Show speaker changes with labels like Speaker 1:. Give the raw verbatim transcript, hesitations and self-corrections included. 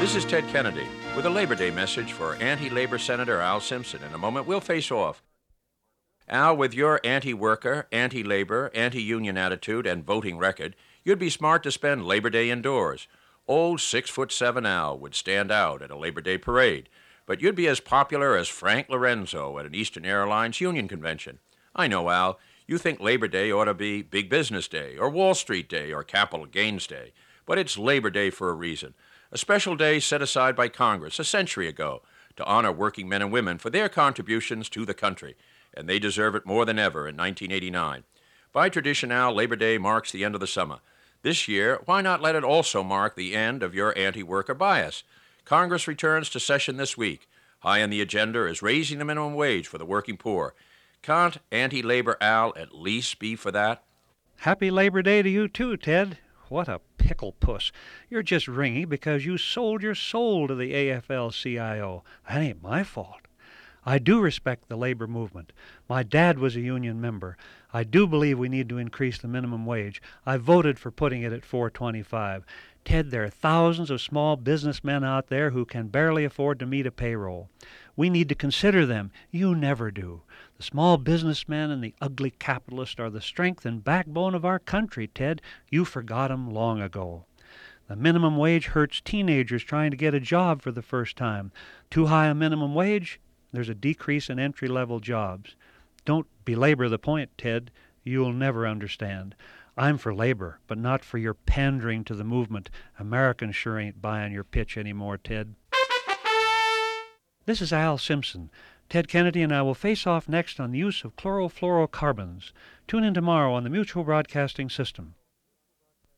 Speaker 1: This is Ted Kennedy with a Labor Day message for anti-labor Senator Al Simpson. In a moment, we'll face off. Al, with your anti-worker, anti-labor, anti-union attitude and voting record, you'd be smart to spend Labor Day indoors. Old six-foot-seven Al would stand out at a Labor Day parade, but you'd be as popular as Frank Lorenzo at an Eastern Airlines union convention. I know, Al, you think Labor Day ought to be Big Business Day, or Wall Street Day, or Capital Gains Day, but it's Labor Day for a reason. A special day set aside by Congress a century ago to honor working men and women for their contributions to the country, and they deserve it more than ever in nineteen eighty-nine. By tradition now, Labor Day marks the end of the summer. This year, why not let it also mark the end of your anti-worker bias? Congress returns to session this week. High on the agenda is raising the minimum wage for the working poor. Can't anti-labor Al at least be for that?
Speaker 2: Happy Labor Day to you too, Ted. What a pickle puss. You're just ringing because you sold your soul to the A F L C I O. That ain't my fault. I do respect the labor movement. My dad was a union member. I do believe we need to increase the minimum wage. I voted for putting it at four twenty-five. Ted, there are thousands of small businessmen out there who can barely afford to meet a payroll. We need to consider them. You never do. The small businessmen and the ugly capitalist are the strength and backbone of our country, Ted. You forgot 'em long ago. The minimum wage hurts teenagers trying to get a job for the first time. Too high a minimum wage, there's a decrease in entry-level jobs. Don't belabor the point, Ted. You'll never understand. I'm for labor, but not for your pandering to the movement. Americans sure ain't buying your pitch anymore, Ted. This is Al Simpson. Ted Kennedy and I will face off next on the use of chlorofluorocarbons. Tune in tomorrow on the Mutual Broadcasting System.